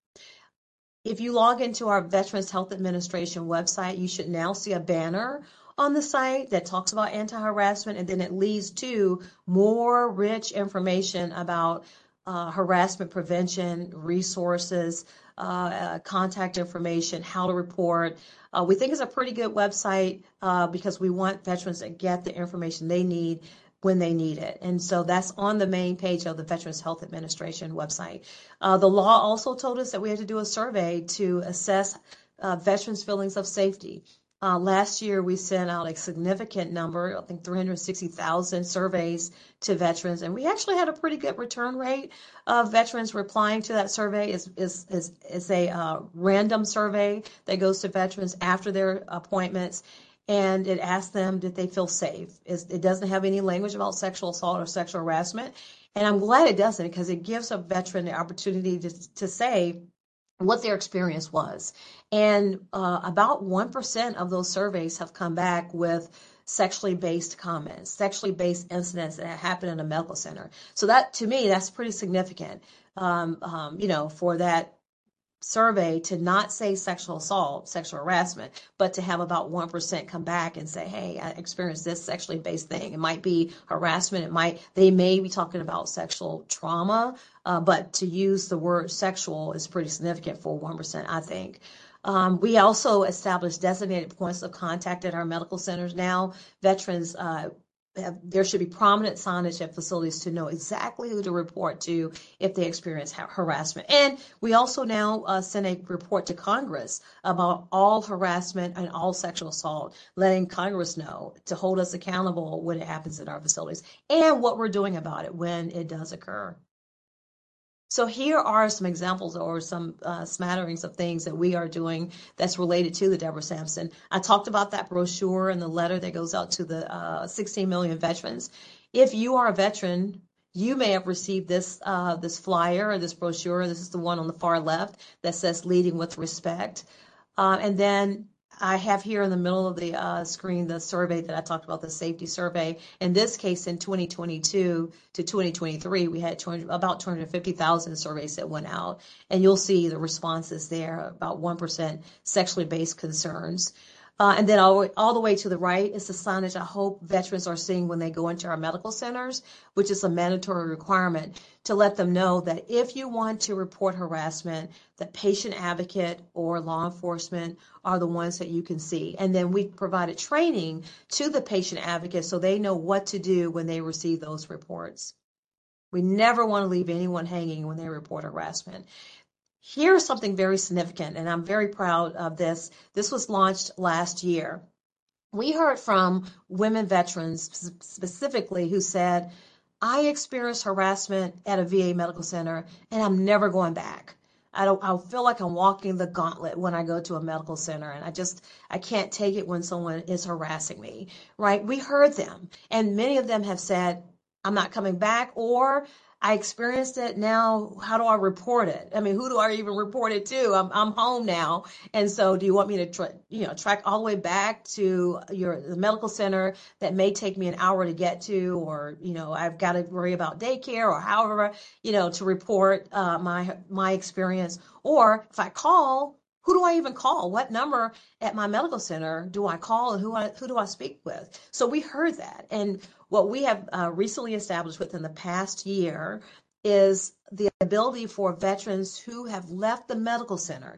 If you log into our Veterans Health Administration website, you should now see a banner on the site that talks about anti-harassment, and then it leads to more rich information about uh, harassment prevention, resources, uh, uh, contact information, how to report. Uh, we think it's a pretty good website uh, because we want veterans to get the information they need when they need it. And so that's on the main page of the Veterans Health Administration website. Uh, the law also told us that we had to do a survey to assess uh, veterans' feelings of safety. Uh, last year, we sent out a significant number, I think three hundred sixty thousand surveys to veterans, and we actually had a pretty good return rate of veterans replying to that survey. It's, it's, it's, it's a uh, random survey that goes to veterans after their appointments, and it asks them, did they feel safe? It's, it doesn't have any language about sexual assault or sexual harassment, and I'm glad it doesn't, because it gives a veteran the opportunity to, to say what their experience was. And uh, about one percent of those surveys have come back with sexually based comments, sexually based incidents that happened in a medical center. So that, to me, that's pretty significant, um, um, you know, for that survey to not say sexual assault, sexual harassment, but to have about one percent come back and say, hey, I experienced this sexually based thing. It might be harassment. It might, they may be talking about sexual trauma, uh, but to use the word sexual is pretty significant for one percent, I think. Um, we also established designated points of contact at our medical centers now. Veterans, uh, have, there should be prominent signage at facilities to know exactly who to report to if they experience ha- harassment. And we also now uh, send a report to Congress about all harassment and all sexual assault, letting Congress know to hold us accountable when it happens in our facilities and what we're doing about it when it does occur. So here are some examples or some uh, smatterings of things that we are doing that's related to the Deborah Sampson. I talked about that brochure and the letter that goes out to the uh, sixteen million veterans. If you are a veteran, you may have received this uh, this flyer or this brochure. This is the one on the far left that says Leading with Respect. Uh, and then I have here in the middle of the uh, screen the survey that I talked about, the safety survey. In this case, in twenty twenty-two to twenty twenty-three, we had two hundred, about two hundred fifty thousand surveys that went out. And you'll see the responses there, about one percent sexually based concerns. Uh, and then all, all the way to the right is the signage I hope veterans are seeing when they go into our medical centers, which is a mandatory requirement to let them know that if you want to report harassment, the patient advocate or law enforcement are the ones that you can see. And then we provided training to the patient advocate so they know what to do when they receive those reports. We never want to leave anyone hanging when they report harassment. Here's something very significant, and I'm very proud of this. This was launched last year. We heard from women veterans specifically who said, I experienced harassment at a V A medical center, and I'm never going back. I don't, I feel like I'm walking the gauntlet when I go to a medical center, and I just, I can't take it when someone is harassing me, right? We heard them, and many of them have said, I'm not coming back, or I experienced it. Now, how do I report it? I mean, who do I even report it to? I'm, I'm home now. And so do you want me to, tra- you know, track all the way back to your the medical center that may take me an hour to get to, or, you know, I've got to worry about daycare or however, you know, to report uh, my, my experience. Or if I call, who do I even call? What number at my medical center do I call, and who I, who do I speak with? So we heard that. And what we have uh, recently established within the past year is the ability for veterans who have left the medical center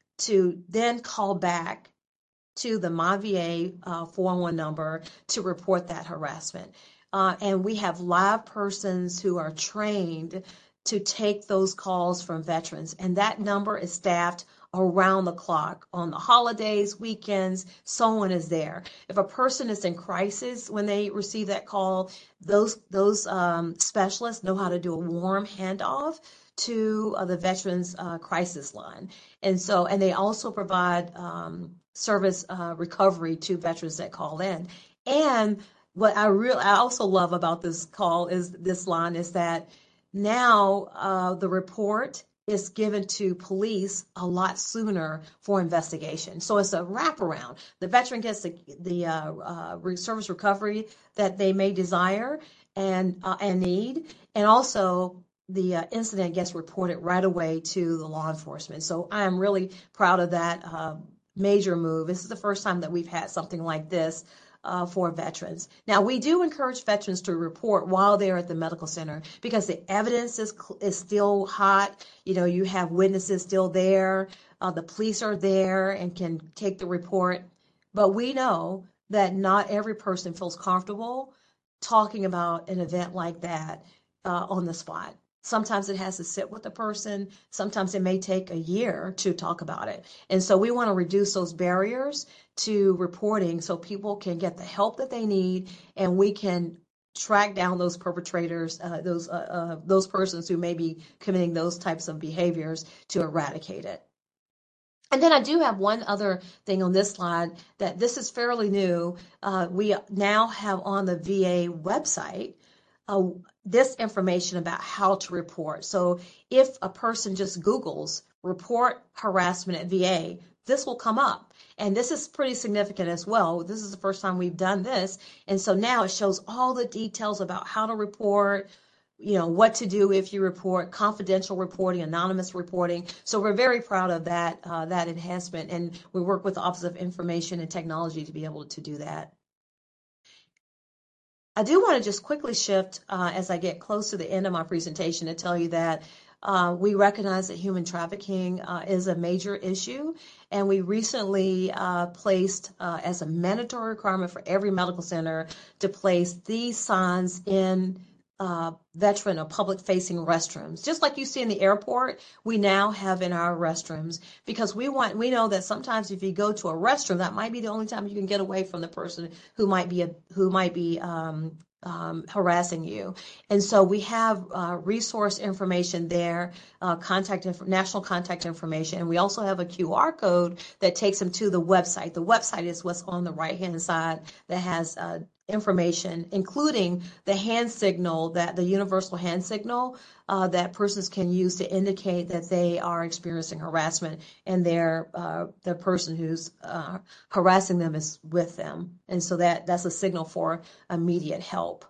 to then call back to the MyVA uh, four one one number to report that harassment. Uh, and we have live persons who are trained to take those calls from veterans. And that number is staffed around the clock on the holidays, weekends, someone is there. If a person is in crisis when they receive that call, those those um, specialists know how to do a warm handoff to uh, the veterans uh, crisis line. And so, and they also provide um, service uh, recovery to veterans that call in. And what I really, I also love about this call is this line is that now uh, the report is given to police a lot sooner for investigation. So it's a wraparound. The veteran gets the, the uh, uh, service recovery that they may desire and uh, and need, and also the uh, incident gets reported right away to the law enforcement. So I am really proud of that uh, major move. This is the first time that we've had something like this Uh, for veterans. Now, we do encourage veterans to report while they're at the medical center because the evidence is is still hot. You know, you have witnesses still there. Uh, the police are there and can take the report. But we know that not every person feels comfortable talking about an event like that uh, on the spot. Sometimes it has to sit with the person. Sometimes it may take a year to talk about it. And so we want to reduce those barriers to reporting so people can get the help that they need, and we can track down those perpetrators, uh, those uh, uh, those persons who may be committing those types of behaviors to eradicate it. And then I do have one other thing on this slide that this is fairly new. Uh, we now have on the V A website Uh, this information about how to report. So if a person just Googles report harassment at V A, this will come up. And this is pretty significant as well. This is the first time we've done this. And so now it shows all the details about how to report, you know, what to do if you report, confidential reporting, anonymous reporting. So we're very proud of that, uh, that enhancement. And we work with the Office of Information and Technology to be able to do that. I do want to just quickly shift uh, as I get close to the end of my presentation to tell you that uh, we recognize that human trafficking uh, is a major issue, and we recently uh, placed uh, as a mandatory requirement for every medical center to place these signs in uh, veteran or public-facing restrooms. Just like you see in the airport, we now have in our restrooms, because we want we know that sometimes if you go to a restroom, that might be the only time you can get away from the person who might be a, who might be um, um, harassing you. And so we have uh, resource information there, uh, contact inf- national contact information, and we also have a Q R code that takes them to the website. The website is what's on the right-hand side that has uh, information, including the hand signal, that the universal hand signal uh, that persons can use to indicate that they are experiencing harassment and their uh, the person who's uh, harassing them is with them. And so that that's a signal for immediate help.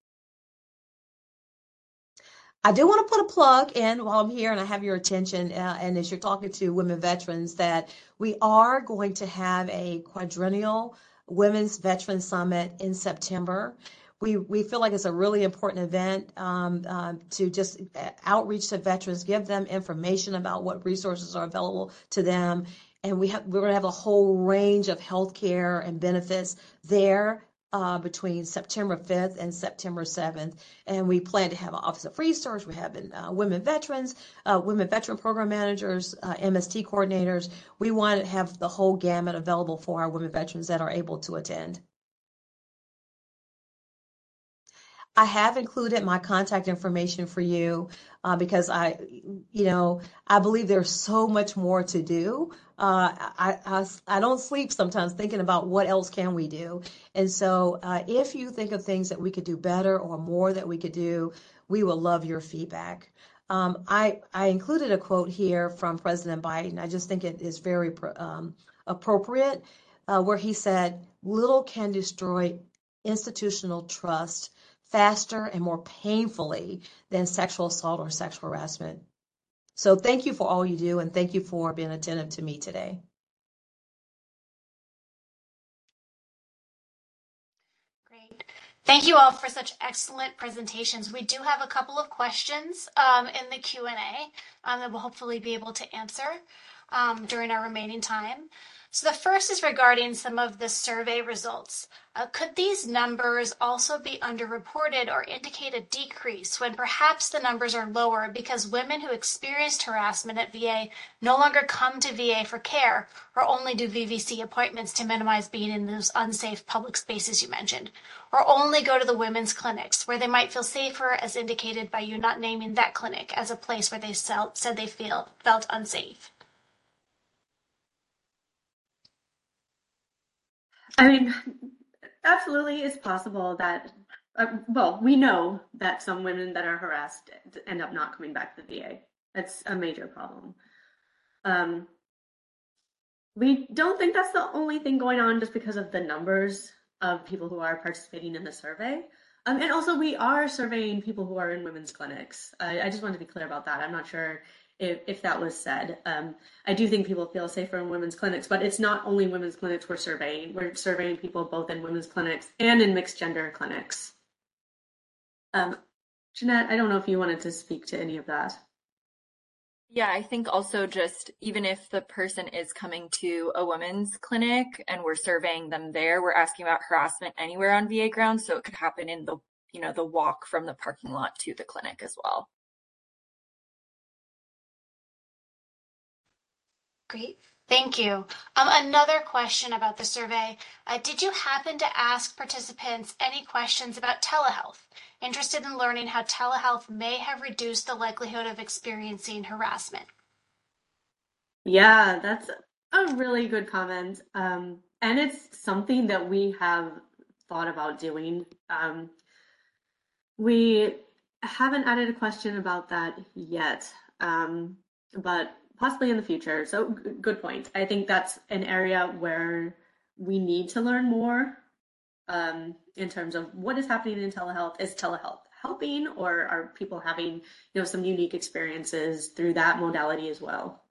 I do want to put a plug in while I'm here and I have your attention, uh, and as you're talking to women veterans, that we are going to have a quadrennial Women's Veteran Summit in September. We we feel like it's a really important event um, uh, to just outreach to veterans, give them information about what resources are available to them, and we have we're going to have a whole range of healthcare and benefits there uh, between September fifth and September seventh, and we plan to have an Office of Research. We have uh, women veterans, uh, women veteran program managers, uh, M S T coordinators. We want to have the whole gamut available for our women veterans that are able to attend. I have included my contact information for you uh, because I, you know, I believe there's so much more to do. Uh, I, I, I don't sleep sometimes thinking about what else can we do. And so uh, if you think of things that we could do better or more that we could do, we will love your feedback. Um, I, I included a quote here from President Biden. I just think it is very um, appropriate, uh, where he said, "Little can destroy institutional trust faster and more painfully than sexual assault or sexual harassment." So thank you for all you do, and thank you for being attentive to me today. Great. Thank you all for such excellent presentations. We do have a couple of questions um, in the Q and A um, that we'll hopefully be able to answer um, during our remaining time. So the first is regarding some of the survey results. Uh, could these numbers also be underreported or indicate a decrease when perhaps the numbers are lower because women who experienced harassment at V A no longer come to V A for care or only do V V C appointments to minimize being in those unsafe public spaces you mentioned, or only go to the women's clinics where they might feel safer, as indicated by you not naming that clinic as a place where they said they feel, felt unsafe? I mean, absolutely, it's possible that, uh, well, we know that some women that are harassed end up not coming back to the V A. That's a major problem. Um, we don't think that's the only thing going on just because of the numbers of people who are participating in the survey. Um, and also, we are surveying people who are in women's clinics. I, I just wanted to be clear about that. I'm not sure if, if that was said. Um, I do think people feel safer in women's clinics, but it's not only women's clinics we're surveying. We're surveying people both in women's clinics and in mixed gender clinics. Um, Jeanette, I don't know if you wanted to speak to any of that. Yeah, I think also just even if the person is coming to a women's clinic and we're surveying them there, we're asking about harassment anywhere on V A grounds. So it could happen in the, you know, the walk from the parking lot to the clinic as well. Great. Thank you. Um, another question about the survey. Uh, did you happen to ask participants any questions about telehealth? Interested in learning how telehealth may have reduced the likelihood of experiencing harassment? Yeah, that's a really good comment. Um, and it's something that we have thought about doing. Um, we haven't added a question about that yet, um, but possibly in the future. So g- good point. I think that's an area where we need to learn more um, in terms of what is happening in telehealth. Is telehealth helping, or are people having, you know, some unique experiences through that modality as well?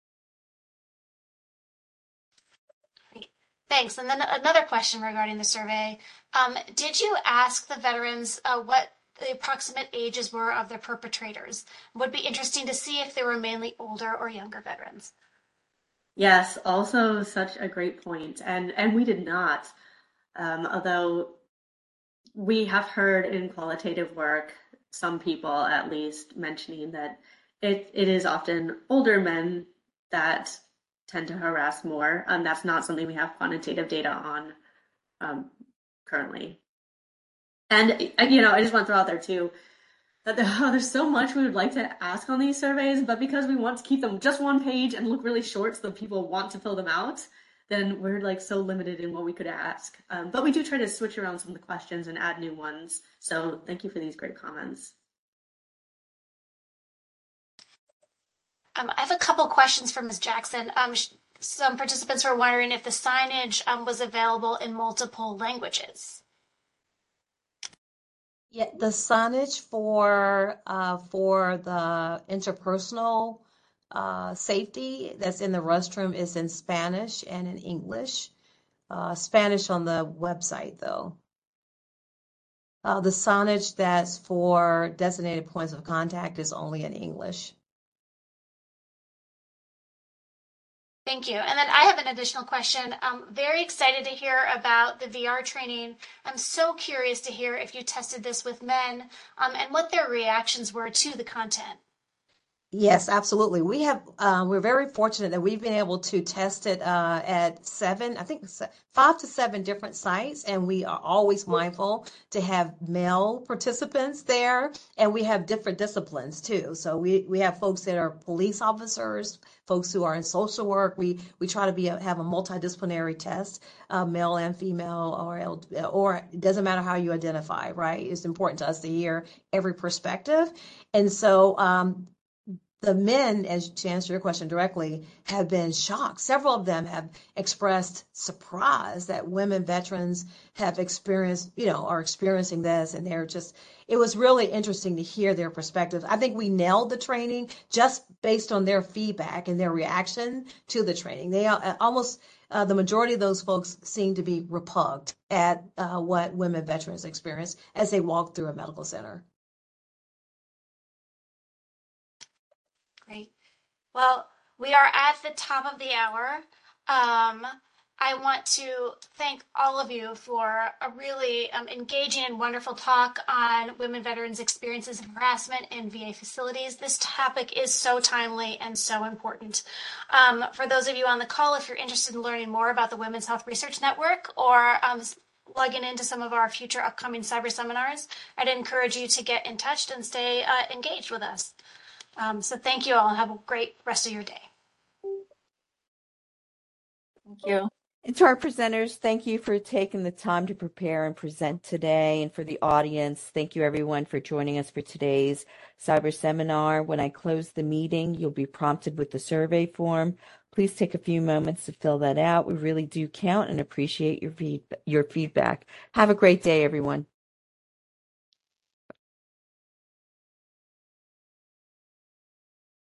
Great. Thanks. And then another question regarding the survey. Um, did you ask the veterans uh, what the approximate ages were of their perpetrators? It would be interesting to see if they were mainly older or younger veterans. Yes, also such a great point. And and we did not. Um, although we have heard in qualitative work, some people at least mentioning that it, it is often older men that tend to harass more. Um, that's not something we have quantitative data on um, currently. And, uh, you know, I just want to throw out there too that there, oh, there's so much we would like to ask on these surveys, but because we want to keep them just one page and look really short so that people want to fill them out, then we're like so limited in what we could ask. Um, but we do try to switch around some of the questions and add new ones. So thank you for these great comments. Um, I have a couple questions for Miz Jackson. Um, some participants were wondering if the signage um, was available in multiple languages. Yeah, the signage for uh, for the interpersonal uh, safety that's in the restroom is in Spanish and in English. Uh, Spanish on the website, though. Uh, the signage that's for designated points of contact is only in English. Thank you. And then I have an additional question. I'm very excited to hear about the V R training. I'm so curious to hear if you tested this with men um, and what their reactions were to the content. Yes, absolutely. We have, uh, we're very fortunate that we've been able to test it uh, at seven, I think se- five to seven different sites, and we are always mindful to have male participants there, and we have different disciplines too. So we, we have folks that are police officers, folks who are in social work. We we try to be a, have a multidisciplinary test, uh, male and female, or L- or it doesn't matter how you identify, right? It's important to us to hear every perspective, and so. Um, The men, as to answer your question directly, have been shocked. Several of them have expressed surprise that women veterans have experienced, you know, are experiencing this, and they're just, it was really interesting to hear their perspectives. I think we nailed the training just based on their feedback and their reaction to the training. They uh, almost, uh, the majority of those folks seem to be repuged at uh, what women veterans experience as they walk through a medical center. Great. Well, we are at the top of the hour. Um, I want to thank all of you for a really um, engaging and wonderful talk on women veterans' experiences of harassment in V A facilities. This topic is so timely and so important. Um, for those of you on the call, if you're interested in learning more about the Women's Health Research Network or um, logging into some of our future upcoming cyber seminars, I'd encourage you to get in touch and stay uh, engaged with us. Um, so thank you all and have a great rest of your day. Thank you. And to our presenters, thank you for taking the time to prepare and present today. And for the audience, thank you everyone for joining us for today's cyber seminar. When I close the meeting, you'll be prompted with the survey form. Please take a few moments to fill that out. We really do count and appreciate your feed- your feedback. Have a great day, everyone.